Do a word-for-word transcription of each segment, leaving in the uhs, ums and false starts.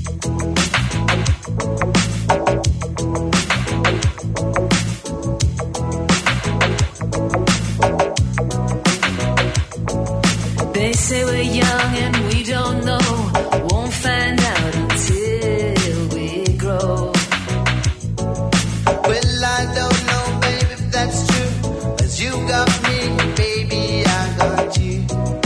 They say we're young and we don't know, won't find out until we grow. Well, I don't know, baby, if that's true, 'cause you got me, baby, I got you.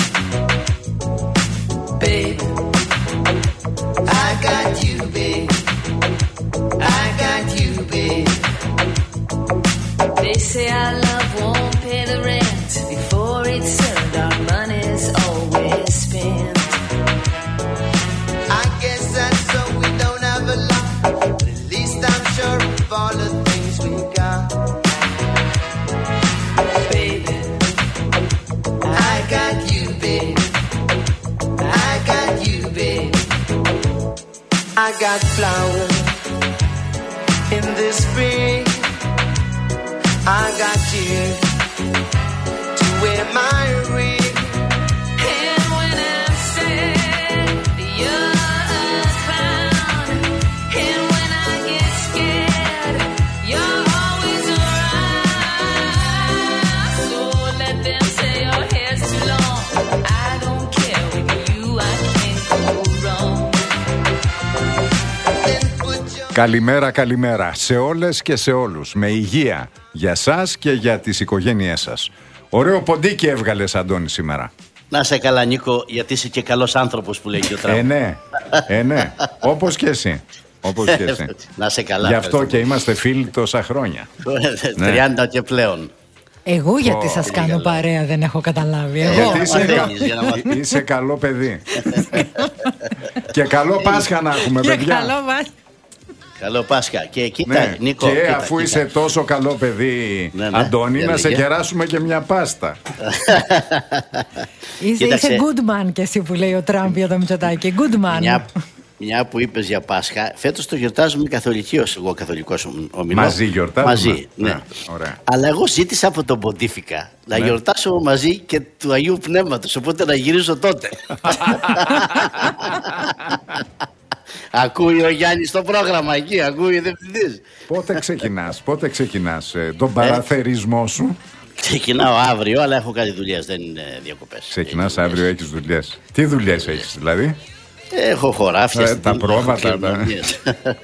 Baby, I got you, baby, I got you, baby. They say our love won't pay the rent before it's earned, our money's always spent. I guess that's so we don't have a lot, but at least I'm sure of all the things we got. Baby, I got you, baby, I got you, baby. I got flowers in the spring, I got you to wear my ring. And when I'm sad, you're a clown. And when I get scared, you're always around. So let them say your hair's too long, I don't care, with you I can't go wrong. Then put your Καλημέρα, καλημέρα σε όλες και σε όλους. Με υγεία για σας και για τις οικογένειές σας. Ωραίο ποντίκι έβγαλες, Αντώνη, σήμερα. Να σε καλά, Νίκο, γιατί είσαι και καλός άνθρωπος που λέει και ο Τραμπ. Ε, ναι, ε, ναι. Όπως και εσύ. Όπως και εσύ. Να σε καλά. Γι' αυτό και είμαστε φίλοι τόσα χρόνια. τριάντα και πλέον. Εγώ γιατί Ω, σας είναι κάνω καλά. παρέα, δεν έχω καταλάβει. Εγώ. Γιατί είσαι, κα- Μαθαίνεις για να μαθ- είσαι καλό παιδί. Και καλό Πάσχα να έχουμε, Και παιδιά. καλό βάζει. Καλό Πάσχα. Και κοίτα, Ναι. Νίκο. Και κοίτα, αφού κοίτα. είσαι τόσο καλό παιδί, Ναι, ναι. Αντώνη, Για να σε λέγε. κεράσουμε και μια πάστα. Είσαι, Κοίταξε. είσαι good man και εσύ που λέει ο Τραμπ για το Μητσοτάκη. Good man. Μια, μια που είπες για Πάσχα, φέτος το γιορτάζουμε καθολικοί ως εγώ καθολικός ομιλώ. Μαζί γιορτάζουμε. Μαζί, ναι. Ναι, ωραία. Αλλά εγώ ζήτησα από τον Ποντίφικα να Ναι. γιορτάσω μαζί και του Αγίου Πνεύματος, οπότε να γυρίσω τότε. Ακούει ο Γιάννης το πρόγραμμα εκεί, ακούει ο διευθυντής. Πότε ξεκινάς, πότε ξεκινάς ε, τον παραθερισμό σου. Ξεκινάω αύριο, αλλά έχω κάτι δουλειές, δεν είναι διακοπές. Ξεκινάς Είναι αύριο, δουλειές. έχεις δουλειές. Τι δουλειές έχεις δηλαδή? Έχω χωράφια. Ε, στην- τα έχω πρόβατα, τα- χειρονομίες.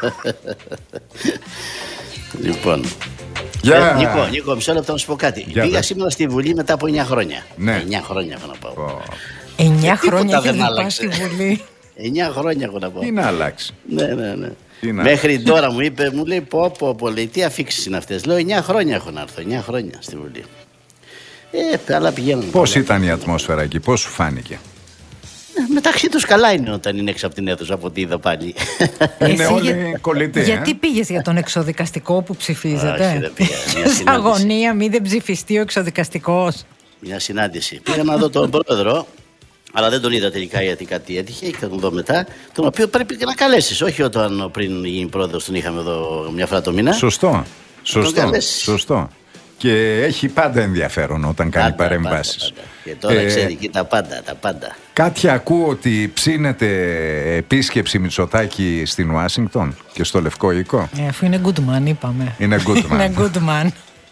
Λοιπόν. Για... Ε, Νίκο, Νίκο, μισό λεπτό να σου πω κάτι. Για Πήγα δες. σήμερα στη Βουλή μετά από εννιά χρόνια. Ναι. εννιά χρόνια έχω να πάω. Ω, Εννιά τίποτα χρόνια δεν έχεις πάει άλλαξε. στη Βουλή. εννιά χρόνια έχω να πάω. τι να αλλάξει. Ναι, ναι, ναι. Τι να- Μέχρι τώρα μου είπε, μου λέει πω πω πω, λέει, τι αφήξεις είναι αυτές. Λέω εννιά χρόνια έχω να έρθω, εννιά χρόνια στη Βουλή. Ε, αλλά πηγαίνουν. Πώς καλά. ήταν η ατμόσφαιρα εκεί, πώς σου φάνηκε? Ε, Μεταξύ τους καλά είναι όταν είναι έξω από την αίθουσα, από ό,τι είδα πάλι. Είναι Εσύ όλοι για- κολλητοί, Γιατί ε? πήγες για τον εξοδικαστικό που Όχι, ψηφίζεται? δεν πήγα. Μια Σε συνάντηση. αγωνία μη δεν ψηφιστεί ο εξοδικαστικός. Μια συνάντηση. Πήγα να δω τον πρόεδρο, αλλά δεν τον είδα τελικά γιατί κάτι έτυχε και θα τον δω μετά. Τον οποίο πρέπει και να καλέσεις. Όχι όταν πριν γίνει πρόεδρος τον είχαμε εδώ μια φορά το μήνα. Σωστό, σωστό, καλέσεις. σωστό. Και έχει πάντα ενδιαφέρον όταν κάνει Πάντα, παρεμβάσεις. πάντα, πάντα. Και τώρα Ε, ξέρει και τα πάντα, τα πάντα. Κάτι ακούω ότι ψήνεται επίσκεψη Μητσοτάκη στην Ουάσιγκτον και στο Λευκό Οίκο. Ε, αφού είναι good man, είπαμε. Είναι good man. Είναι good man.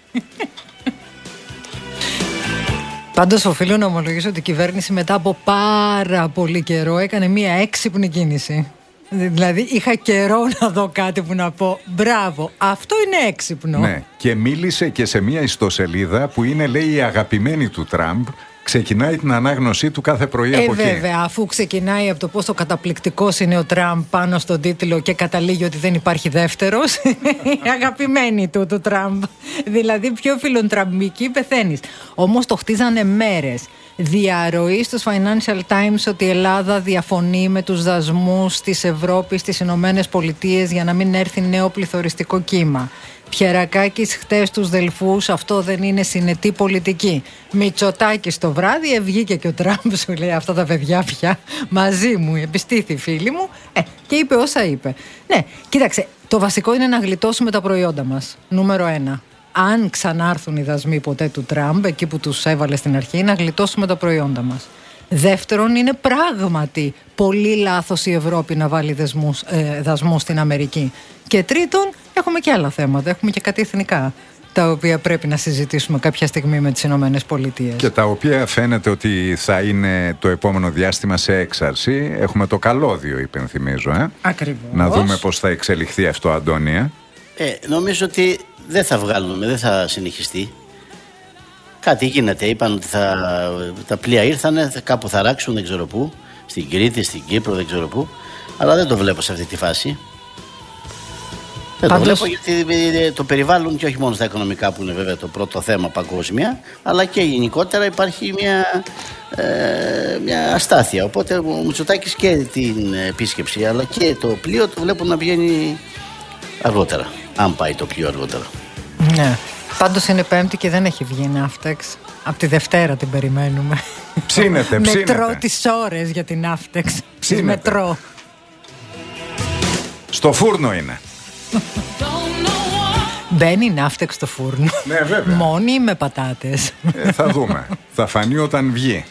Πάντως οφείλω να ομολογήσω ότι η κυβέρνηση μετά από πάρα πολύ καιρό έκανε μία έξυπνη κίνηση. Δηλαδή είχα καιρό να δω κάτι που να πω μπράβο, αυτό είναι έξυπνο. Ναι, και μίλησε και σε μια ιστοσελίδα που είναι, λέει, η αγαπημένη του Τραμπ. Ξεκινάει την ανάγνωσή του κάθε πρωί Ε, από εκεί. βέβαια, αφού ξεκινάει από το πόσο καταπληκτικός είναι ο Τραμπ πάνω στον τίτλο και καταλήγει ότι δεν υπάρχει δεύτερος. Η αγαπημένη του, του Τραμπ. Δηλαδή, πιο φιλοτραμπική πεθαίνεις. Όμως το χτίζανε μέρες. Διαρροή στους Financial Times ότι η Ελλάδα διαφωνεί με τους δασμούς της Ευρώπης στις Ηνωμένες Πολιτείες για να μην έρθει νέο πληθωριστικό κύμα. Πιερακάκης χτες τους Δελφούς, αυτό δεν είναι συνετή πολιτική. Μητσοτάκης το βράδυ, βγήκε και ο Τραμπ, σου λέει αυτά τα παιδιά πια μαζί μου, επιστήθη φίλη μου, ε, και είπε όσα είπε. Ναι, κοίταξε, το βασικό είναι να γλιτώσουμε τα προϊόντα μας, νούμερο ένα. Αν ξανάρθουν οι δασμοί ποτέ του Τραμπ, εκεί που τους έβαλε στην αρχή, να γλιτώσουμε τα προϊόντα μας. Δεύτερον, είναι πράγματι πολύ λάθος η Ευρώπη να βάλει δεσμούς, ε, δασμούς στην Αμερική. Και τρίτον, έχουμε και άλλα θέματα, έχουμε και κάτι εθνικά, τα οποία πρέπει να συζητήσουμε κάποια στιγμή με τις Ηνωμένες Πολιτείες. Και τα οποία φαίνεται ότι θα είναι το επόμενο διάστημα σε έξαρση. Έχουμε το καλώδιο, υπενθυμίζω. Ε? Ακριβώς. Να δούμε πώς θα εξελιχθεί αυτό, Αντώνια. Ε, νομίζω ότι δεν θα βγάλουμε, δεν θα συνεχιστεί. Κάτι γίνεται. Είπαν ότι θα, τα πλοία ήρθανε, κάπου θα ράξουν, δεν ξέρω πού. Στην Κρήτη, στην Κύπρο, δεν ξέρω πού. Αλλά δεν το βλέπω σε αυτή τη φάση. Δεν το βλέπω γιατί το περιβάλλον και όχι μόνο στα οικονομικά που είναι βέβαια το πρώτο θέμα παγκόσμια, αλλά και γενικότερα υπάρχει μια, ε, μια αστάθεια. Οπότε ο Μητσοτάκης και την επίσκεψη αλλά και το πλοίο το βλέπω να πηγαίνει αργότερα. Αν πάει το πλοίο αργότερα. Ναι. Πάντως είναι Πέμπτη και δεν έχει βγει η Ναύτεξ. Από τη Δευτέρα την περιμένουμε. Ψήνεται, ψήνεται. Μετρώ τις ώρες για την Ναύτεξ. Μετρώ. Στο φούρνο είναι. Μπαίνει η Ναύτεξ στο φούρνο. Ναι, βέβαια. Μόνη ή με πατάτες? Ε, θα δούμε. Θα φανεί όταν βγει.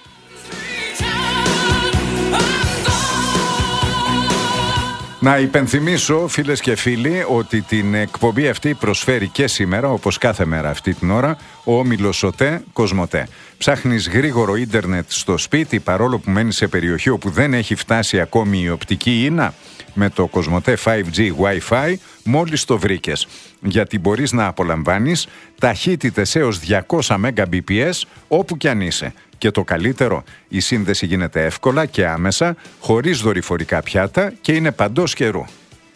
Να υπενθυμίσω, φίλες και φίλοι, ότι την εκπομπή αυτή προσφέρει και σήμερα, όπως κάθε μέρα αυτή την ώρα, ο όμιλος ΟΤΕ Κοσμοτέ. Ψάχνεις γρήγορο ίντερνετ στο σπίτι, παρόλο που μένεις σε περιοχή όπου δεν έχει φτάσει ακόμη η οπτική ίνα? Με το Κοσμοτέ φάιβ τζι Wi-Fi μόλις το βρήκες. Γιατί μπορείς να απολαμβάνεις ταχύτητες έως διακόσια Mbps όπου κι αν είσαι. Και το καλύτερο, η σύνδεση γίνεται εύκολα και άμεσα, χωρίς δορυφορικά πιάτα και είναι παντός καιρού.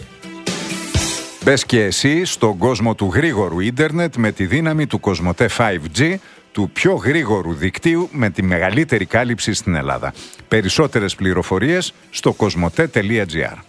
Μπες και εσύ στον κόσμο του γρήγορου ίντερνετ με τη δύναμη του Κοσμοτέ φάιβ τζι, του πιο γρήγορου δικτύου με τη μεγαλύτερη κάλυψη στην Ελλάδα. Περισσότερες πληροφορίες στο κοσμοτέ τελεία τζι άρ.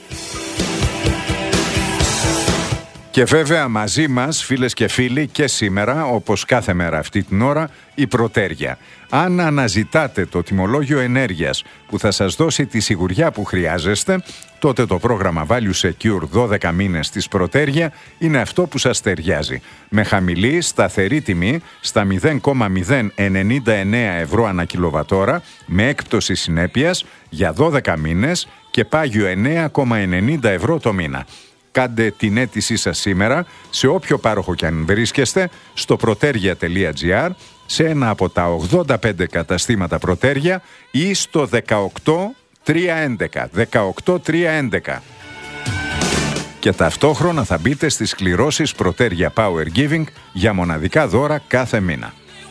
Και βέβαια μαζί μας, φίλες και φίλοι, και σήμερα, όπως κάθε μέρα αυτή την ώρα, η Πρωτέρια. Αν αναζητάτε το τιμολόγιο ενέργειας που θα σας δώσει τη σιγουριά που χρειάζεστε, τότε το πρόγραμμα Value Secure δώδεκα μήνες της Πρωτέρια είναι αυτό που σας ταιριάζει. Με χαμηλή, σταθερή τιμή στα μηδέν κόμμα μηδέν ενενήντα εννέα ευρώ ανά κιλοβατόρα, με έκπτωση συνέπειας για δώδεκα μήνες και πάγιο εννέα κόμμα ενενήντα ευρώ το μήνα. Κάντε την αίτησή σας σήμερα σε όποιο πάροχο κι αν βρίσκεστε στο πρωτέρια τελεία τζι άρ, σε ένα από τα ογδόντα πέντε καταστήματα Πρωτέρια ή στο δεκαοκτώ τριακόσια έντεκα. δεκαοκτώ τριακόσια έντεκα. Και ταυτόχρονα θα μπείτε στις κληρώσεις Πρωτέρια Power Giving για μοναδικά δώρα κάθε μήνα.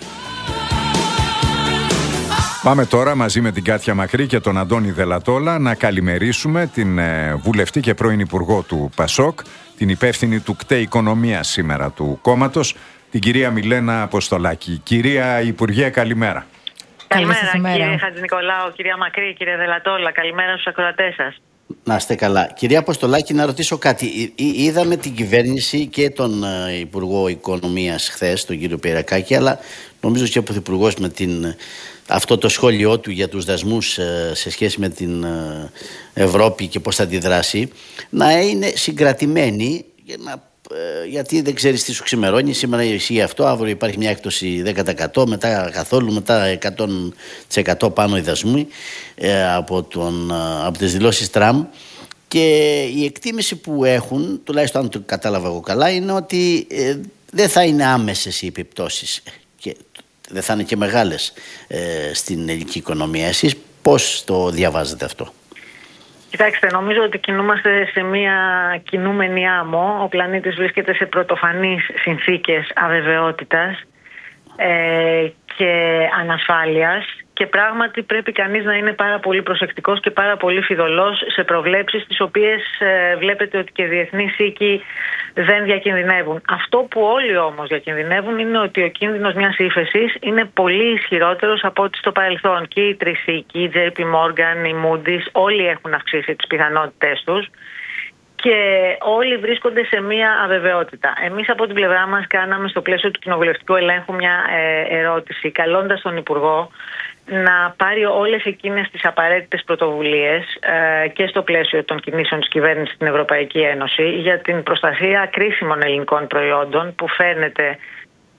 Πάμε τώρα μαζί με την Κάτια Μακρύ και τον Αντώνη Δελατόλα να καλημερίσουμε την ε, βουλευτή και πρώην υπουργό του ΠΑΣΟΚ, την υπεύθυνη του ΚΤΕ Οικονομίας σήμερα του κόμματος, την κυρία Μιλένα Αποστολάκη. Κυρία Υπουργέ, καλημέρα. Καλημέρα, κύριε Χατζηνικολάου, κυρία Μακρύ, κύριε Δελατόλα. Καλημέρα στους ακροατές σας. Να είστε καλά. Κυρία Αποστολάκη, να ρωτήσω κάτι. Είδαμε την κυβέρνηση και τον uh, Υπουργό Οικονομίας χθες, τον κύριο Πυρακάκη, αλλά νομίζω και ο Πρωθυπουργός με την, αυτό το σχόλιο του για τους δασμούς uh, σε σχέση με την uh, Ευρώπη και πώς θα αντιδράσει, να είναι συγκρατημένοι για να, uh, γιατί δεν ξέρεις τι σου ξημερώνει. Σήμερα ισχύει αυτό, αύριο υπάρχει μια έκπτωση δέκα τοις εκατό, μετά καθόλου, μετά εκατό τοις εκατό πάνω οι δασμοί ε, από, τον, ε, από τις δηλώσεις Τραμπ. Και η εκτίμηση που έχουν, τουλάχιστον αν το κατάλαβα εγώ καλά, είναι ότι ε, δεν θα είναι άμεσες οι επιπτώσεις και δεν θα είναι και μεγάλες ε, στην ελληνική οικονομία. Εσείς πώς το διαβάζετε αυτό? Κοιτάξτε, νομίζω ότι κινούμαστε σε μια κινούμενη άμμο. Ο πλανήτης βρίσκεται σε πρωτοφανείς συνθήκες αβεβαιότητας ε, και ανασφάλειας και πράγματι πρέπει κανείς να είναι πάρα πολύ προσεκτικός και πάρα πολύ φιδωλός σε προβλέψεις τις οποίες ε, βλέπετε ότι και διεθνείς οίκοι δεν διακινδυνεύουν. Αυτό που όλοι όμως διακινδυνεύουν είναι ότι ο κίνδυνος μιας ύφεσης είναι πολύ ισχυρότερος από ό,τι στο παρελθόν. Και οι τρεις οίκοι, η τζέι πι Morgan, η Moody's, όλοι έχουν αυξήσει τις πιθανότητες τους και όλοι βρίσκονται σε μία αβεβαιότητα. Εμείς από την πλευρά μας κάναμε στο πλαίσιο του κοινοβουλευτικού ελέγχου μια ε, ερώτηση, καλώντας τον Υπουργό να πάρει όλες εκείνες τις απαραίτητες πρωτοβουλίες ε, και στο πλαίσιο των κινήσεων της κυβέρνησης στην Ευρωπαϊκή Ένωση για την προστασία κρίσιμων ελληνικών προϊόντων που φαίνεται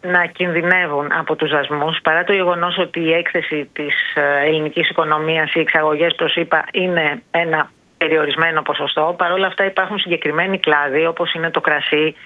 να κινδυνεύουν από τους δασμούς, παρά το γεγονός ότι η έκθεση της ελληνικής οικονομίας, οι εξαγωγές προς ΗΠΑ είναι ένα περιορισμένο ποσοστό. Παρ' όλα αυτά υπάρχουν συγκεκριμένοι κλάδοι, όπως είναι το κρασί,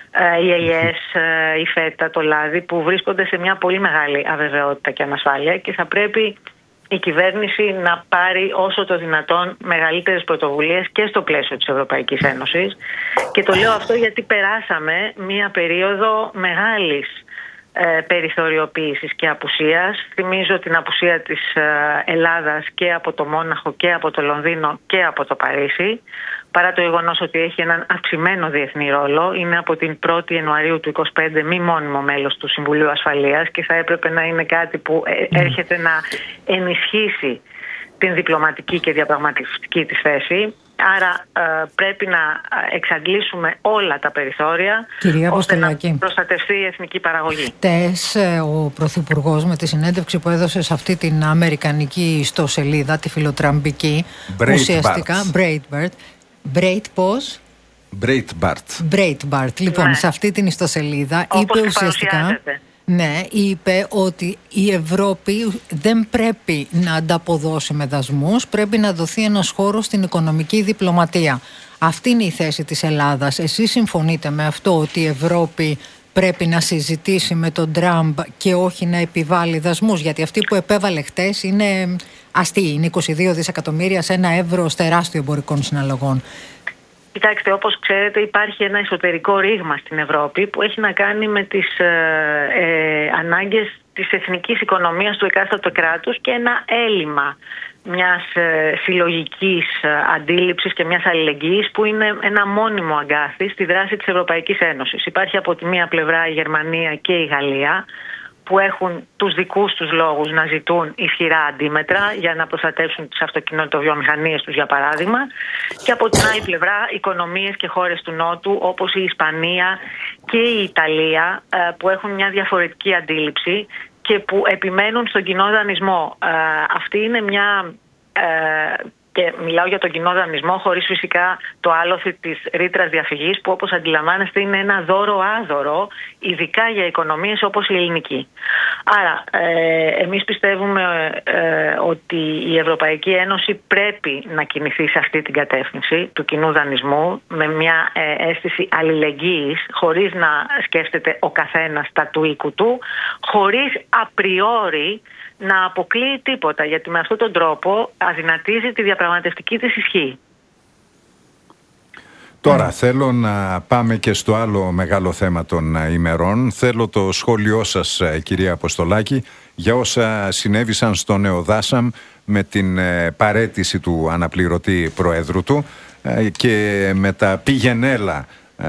οι ελιές, η φέτα, το λάδι, που βρίσκονται σε μια πολύ μεγάλη αβεβαιότητα και ανασφάλεια, και θα πρέπει η κυβέρνηση να πάρει όσο το δυνατόν μεγαλύτερες πρωτοβουλίες και στο πλαίσιο της Ευρωπαϊκής Ένωσης. Και το λέω αυτό γιατί περάσαμε μια περίοδο μεγάλης ε, περιθωριοποίησης και απουσίας. Θυμίζω την απουσία της ε, Ελλάδας και από το Μόναχο και από το Λονδίνο και από το Παρίσι, παρά το γεγονός ότι έχει έναν αυξημένο διεθνή ρόλο. Είναι από την πρώτη Ιανουαρίου του είκοσι πέντε μη μόνιμο μέλος του Συμβουλίου Ασφαλείας και θα έπρεπε να είναι κάτι που έρχεται να ενισχύσει την διπλωματική και διαπραγματευτική της θέση. Άρα ε, πρέπει να εξαντλήσουμε όλα τα περιθώρια, κυρία ώστε Αποστολάκη, να προστατευτεί η εθνική παραγωγή. Χτες ο Πρωθυπουργός, με τη συνέντευξη που έδωσε σε αυτή την αμερικανική ιστοσελίδα, τη φιλοτραμπική, Breitbart. ουσιαστικά Breitbart, Breitbart, πώς? Breitbart. Breitbart. Λοιπόν, Ναι. σε αυτή την ιστοσελίδα Όπως είπε και ουσιαστικά... παρουσιάζεται. Ναι, είπε ότι η Ευρώπη δεν πρέπει να ανταποδώσει με δασμούς, πρέπει να δοθεί ένας χώρος στην οικονομική διπλωματία. Αυτή είναι η θέση της Ελλάδας. Εσείς συμφωνείτε με αυτό, ότι η Ευρώπη πρέπει να συζητήσει με τον Τραμπ και όχι να επιβάλλει δασμούς? Γιατί αυτή που επέβαλε χτες είναι αστεί, είναι είκοσι δύο δισεκατομμύρια σε ένα εύρος τεράστιο εμπορικών συναλλαγών. Κοιτάξτε, όπως ξέρετε, υπάρχει ένα εσωτερικό ρήγμα στην Ευρώπη που έχει να κάνει με τις ε, ε, ανάγκες της εθνικής οικονομίας του εκάστοτε κράτους και ένα έλλειμμα μιας ε, συλλογικής ε, αντίληψης και μιας αλληλεγγύης που είναι ένα μόνιμο αγκάθι στη δράση της Ευρωπαϊκής Ένωσης. Υπάρχει από τη μία πλευρά η Γερμανία και η Γαλλία, που έχουν τους δικούς τους λόγους να ζητούν ισχυρά αντίμετρα για να προστατεύσουν τις αυτοκινητοβιομηχανίες τους, για παράδειγμα, και από την άλλη πλευρά οικονομίες και χώρες του Νότου όπως η Ισπανία και η Ιταλία, που έχουν μια διαφορετική αντίληψη και που επιμένουν στον κοινό δανεισμό. Αυτή είναι μια... Και μιλάω για τον κοινό δανεισμό χωρίς φυσικά το άλοθη της ρήτρας διαφυγής, που όπως αντιλαμβάνεστε είναι ένα δώρο άδωρο, ειδικά για οικονομίες όπως η ελληνική. Άρα ε, εμείς πιστεύουμε ε, ότι η Ευρωπαϊκή Ένωση πρέπει να κινηθεί σε αυτή την κατεύθυνση του κοινού δανεισμού, με μια ε, αίσθηση αλληλεγγύης, χωρίς να σκέφτεται ο καθένας τα του οίκου του, χωρίς απριόρι να αποκλείει τίποτα, γιατί με αυτόν τον τρόπο αδυνατίζει τη διαπραγματευτική της ισχύ. Τώρα θέλω να πάμε και στο άλλο μεγάλο θέμα των ημερών. Θέλω το σχόλιο σας, κυρία Αποστολάκη, για όσα συνέβησαν στο Νεοδάσαμ με την παραίτηση του αναπληρωτή προέδρου του και με τα πηγενέλα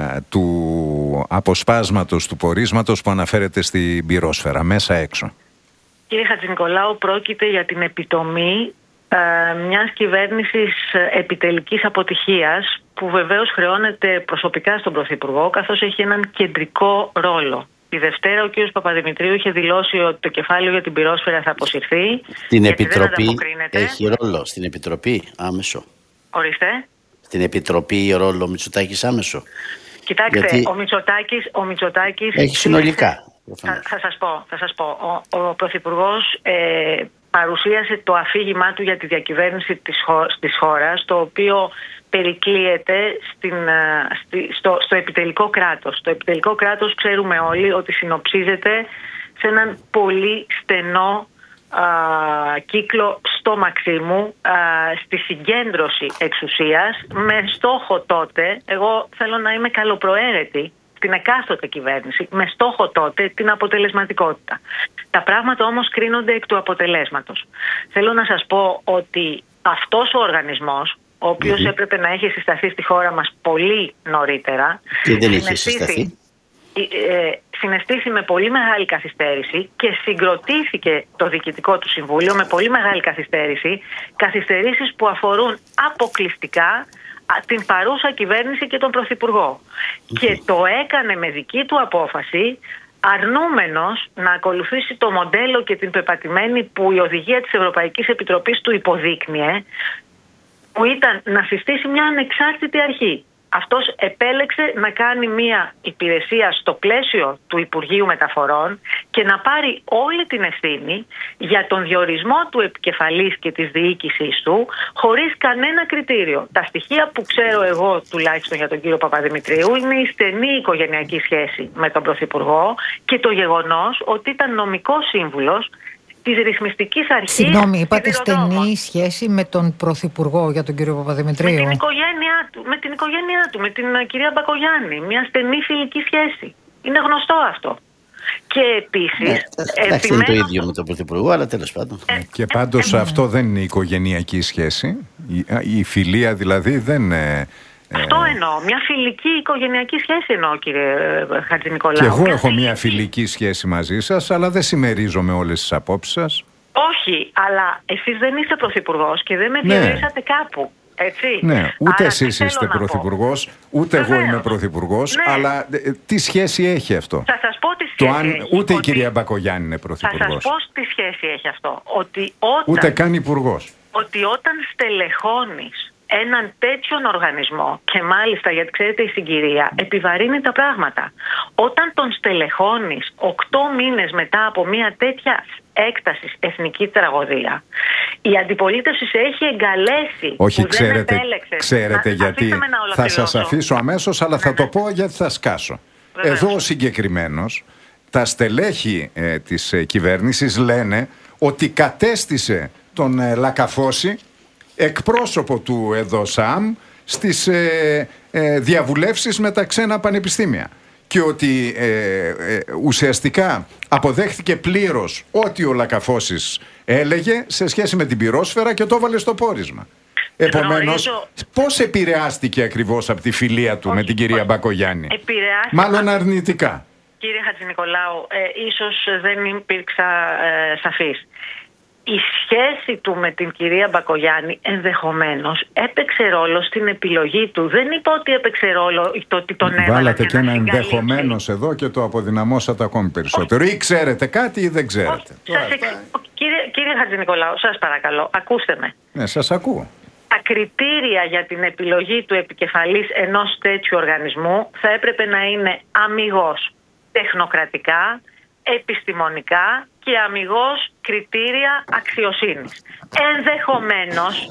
του αποσπάσματος του πορίσματος που αναφέρεται στην πυρόσφαιρα, μέσα έξω. Κύριε Χατζηνικολάου, πρόκειται για την επιτομή ε, μιας κυβέρνησης επιτελικής αποτυχίας, που βεβαίως χρεώνεται προσωπικά στον Πρωθυπουργό, καθώς έχει έναν κεντρικό ρόλο. Τη Δευτέρα ο κ. Παπαδημητρίου είχε δηλώσει ότι το κεφάλαιο για την πυρόσφαιρα θα αποσυρθεί. Στην Επιτροπή έχει ρόλο, στην Επιτροπή άμεσο. Ορίστε. Στην Επιτροπή ρόλο ο Μητσοτάκης άμεσο. Κοιτάξτε, Γιατί ο Μητσοτάκης, ο Μητσοτάκης έχει συνολικά. Θα, θα σας πω, θα σας πω. Ο, ο Πρωθυπουργός ε, παρουσίασε το αφήγημά του για τη διακυβέρνηση της, χω, της χώρας, το οποίο περικλείεται στην, στη, στο, στο επιτελικό κράτος. Το επιτελικό κράτος, ξέρουμε όλοι, ότι συνοψίζεται σε έναν πολύ στενό α, κύκλο στο Μαξίμου, α, στη συγκέντρωση εξουσίας, με στόχο τότε, εγώ θέλω να είμαι καλοπροαίρετη, την εκάστοτε κυβέρνηση, με στόχο τότε την αποτελεσματικότητα. Τα πράγματα όμως κρίνονται εκ του αποτελέσματος. Θέλω να σας πω ότι αυτός ο οργανισμός, ο οποίος mm-hmm. έπρεπε να έχει συσταθεί στη χώρα μας πολύ νωρίτερα, και δεν είχε συσταθεί. Ε, συναισθήθη με πολύ μεγάλη καθυστέρηση και συγκροτήθηκε το Διοικητικό του Συμβούλιο με πολύ μεγάλη καθυστέρηση, καθυστερήσεις που αφορούν αποκλειστικά την παρούσα κυβέρνηση και τον Πρωθυπουργό. Mm-hmm. Και το έκανε με δική του απόφαση, αρνούμενος να ακολουθήσει το μοντέλο και την πεπατημένη που η οδηγία της Ευρωπαϊκής Επιτροπής του υποδείκνυε, που ήταν να συστήσει μια ανεξάρτητη αρχή. Αυτός επέλεξε να κάνει μια υπηρεσία στο πλαίσιο του Υπουργείου Μεταφορών και να πάρει όλη την ευθύνη για τον διορισμό του επικεφαλής και της διοίκησης του χωρίς κανένα κριτήριο. Τα στοιχεία που ξέρω εγώ τουλάχιστον για τον κύριο Παπαδημητρίου είναι η στενή οικογενειακή σχέση με τον Πρωθυπουργό και το γεγονός ότι ήταν νομικός σύμβουλος της ρυθμιστικής αρχής. Συγγνώμη, είπατε στενή σχέση με τον Πρωθυπουργό για τον κύριο Παπαδημητρίου. Με την οικογένειά του, με την οικογένειά του, με την κυρία Μπακογιάννη. Μια στενή φιλική σχέση. Είναι γνωστό αυτό. Και επίσης. Ναι, εντάξει, είναι το ίδιο με τον Πρωθυπουργό, αλλά τέλος πάντων. Ε, και πάντως ε, ε, αυτό δεν είναι οικογενειακή σχέση. Η, η φιλία δηλαδή δεν είναι. Αυτό εννοώ. Μια φιλική οικογενειακή σχέση εννοώ, κύριε Χατζηνικολάου. Και εγώ μια έχω φιλική. μια φιλική σχέση μαζί σας, αλλά δεν συμμερίζομαι όλες τις απόψεις σας. Όχι, αλλά εσείς δεν είστε πρωθυπουργός και δεν με ναι. διορίσατε κάπου. Έτσι. Ναι, ούτε εσείς είστε πρωθυπουργός, ούτε Βεβαίως. εγώ είμαι πρωθυπουργός, ναι. αλλά ε, τι σχέση έχει αυτό? Θα σας πω τι σχέση Το αν, έχει. Ούτε ότι... η κυρία Μπακογιάννη είναι πρωθυπουργός. Θα σας πω τι σχέση έχει αυτό. Ότι όταν... Ούτε καν υπουργός. Ότι όταν στελεχώνεις έναν τέτοιον οργανισμό και μάλιστα, γιατί ξέρετε η συγκυρία επιβαρύνει τα πράγματα. Όταν τον στελεχώνεις οκτώ μήνες μετά από μια τέτοια έκταση εθνική τραγωδία, η αντιπολίτευση σε έχει εγκαλέσει. Όχι, που ξέρετε, δεν επέλεξες. ξέρετε να, γιατί. Θα σας αφήσω αμέσως, αλλά ναι, θα ναι. το πω γιατί θα σκάσω. Βεβαίως. Εδώ ο συγκεκριμένος, τα στελέχη ε, της ε, κυβέρνησης λένε ότι κατέστησε τον ε, Λακαφώση εκπρόσωπο του ΕΔΟΣΑΜ στις ε, ε, διαβουλεύσεις με τα ξένα πανεπιστήμια και ότι ε, ε, ουσιαστικά αποδέχθηκε πλήρως ό,τι ο Λακαφώσης έλεγε σε σχέση με την πυρόσφαιρα και το έβαλε στο πόρισμα. Επομένως, Γνωρίζω... πώς επηρεάστηκε ακριβώς από τη φιλία του όχι, με την κυρία όχι. Μπακογιάννη? Μάλλον αρνητικά. Κύριε Χατζηνικολάου, ε, ίσως δεν υπήρξα ε, σαφής. Η σχέση του με την κυρία Μπακογιάννη ενδεχομένως έπαιξε ρόλο στην επιλογή του. Δεν είπα ότι έπαιξε ρόλο το ότι τον έβαλε. Βάλατε και ένα ενδεχομένως εδώ και το αποδυναμώσατε ακόμη περισσότερο. Όχι. Ή ξέρετε κάτι ή δεν ξέρετε. Σας εξ... Κύριε, κύριε Χατζηνικολάου, σας παρακαλώ, ακούστε με. Ναι, σας ακούω. Τα κριτήρια για την επιλογή του επικεφαλής ενός τέτοιου οργανισμού θα έπρεπε να είναι αμιγώς τεχνοκρατικά, επιστημονικά και αμιγώς κριτήρια αξιοσύνης. Ενδεχομένως,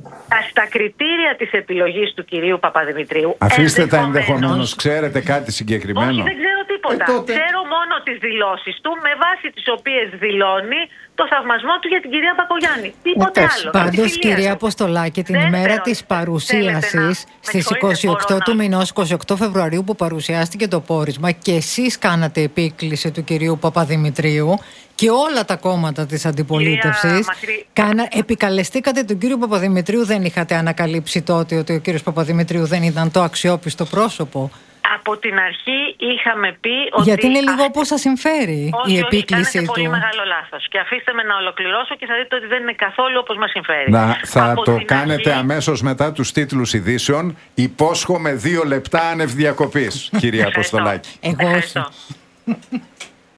στα κριτήρια της επιλογής του κυρίου Παπαδημητρίου... Αφήστε τα ενδεχομένως, ξέρετε κάτι συγκεκριμένο? Όχι, δεν ξέρω τίποτα. Ε, τότε... Ξέρω μόνο τις δηλώσεις του, με βάση τις οποίες δηλώνει το θαυμασμό του για την κυρία Μπακογιάννη. Τίποτε άλλο. Πάντως, κυρία Αποστολάκη, την ημέρα θέλω, της παρουσίασης στις είκοσι οκτώ του μηνός, είκοσι οκτώ Φεβρουαρίου, που παρουσιάστηκε το πόρισμα και εσείς κάνατε επίκληση του κυρίου Παπαδημητρίου και όλα τα κόμματα της αντιπολίτευσης, Μακρύ... κάνα, επικαλεστήκατε τον κύριο Παπαδημητρίου. Δεν είχατε ανακαλύψει τότε ότι ο κύριος Παπαδημητρίου δεν ήταν το αξιόπιστο πρόσωπο? Από την αρχή είχαμε πει ότι... Γιατί είναι λίγο όπως σας συμφέρει όχι, η επίκλησή όχι, του. Πολύ μεγάλο λάθος. Και αφήστε με να ολοκληρώσω και θα δείτε ότι δεν είναι καθόλου όπως μας συμφέρει. Να, θα από το κάνετε αρχή... αμέσως μετά τους τίτλους ειδήσεων. Υπόσχομαι δύο λεπτά άνευ διακοπής, κυρία Αποστολάκη. Εγώ όχι.